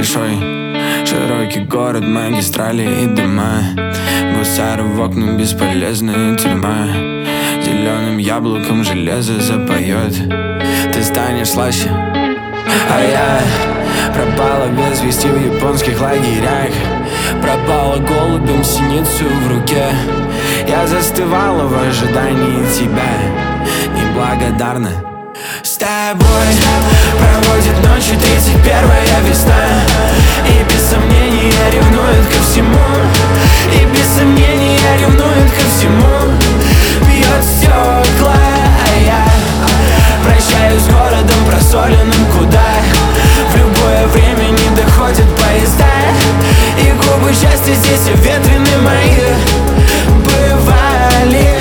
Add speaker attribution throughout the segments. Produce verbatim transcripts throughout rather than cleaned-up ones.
Speaker 1: большой, широкий город, магистрали и дома. Гусары в окнах, бесполезная тюрьма. Зеленым яблоком железо запоет. Ты станешь слаще, а я пропала без вести в японских лагерях. Пропала голубем синицу в руке. Я застывала в ожидании тебя, неблагодарна. С тобой проводит ночи тридцать первая весна. И без сомнения ревнует ко всему. И без сомнения ревнует ко всему. Бьет стекла, а я прощаюсь с городом просоленным, куда в любое время не доходят поезда. И губы счастья здесь ветрены мои бывали.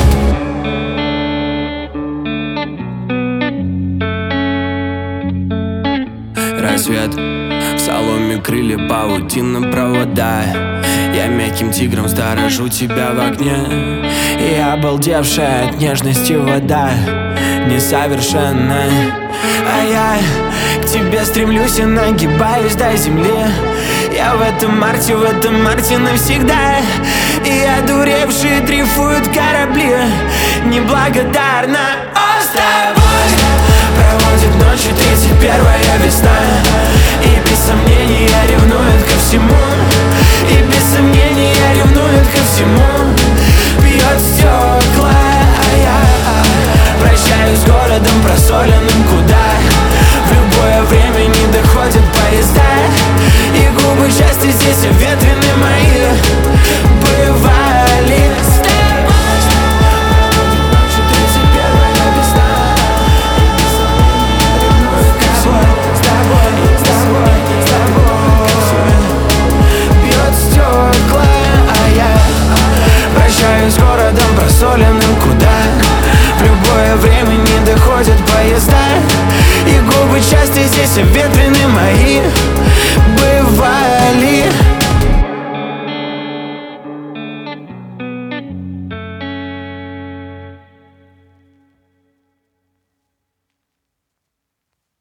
Speaker 1: Рассвет, в соломе крылья, паутина, провода. Я мягким тигром сторожу тебя в окне. И обалдевшая от нежности вода несовершенна. А я к тебе стремлюсь и нагибаюсь до земли. Я в этом марте, в этом марте навсегда. И одуревшие дрейфуют корабли. Неблагодарна. О, с тобой проводит ночи тридцать первая весна. И без сомнения ревнует ко всему. И без сомнения ревнует ко всему. Бьет стекла, а я прощаюсь с городом просоленным, куда в любое время не доходят поезда. И губы счастья здесь ветрены мои бывали. С тобой ночи тридцать первая весна. И без сомнения ревнует ко всему. С тобой, с тобой, с тобой бьет стекла, а я прощаюсь с городом просоленным, куда в любое время не доходят поезда. И губы счастья здесь ветрены мои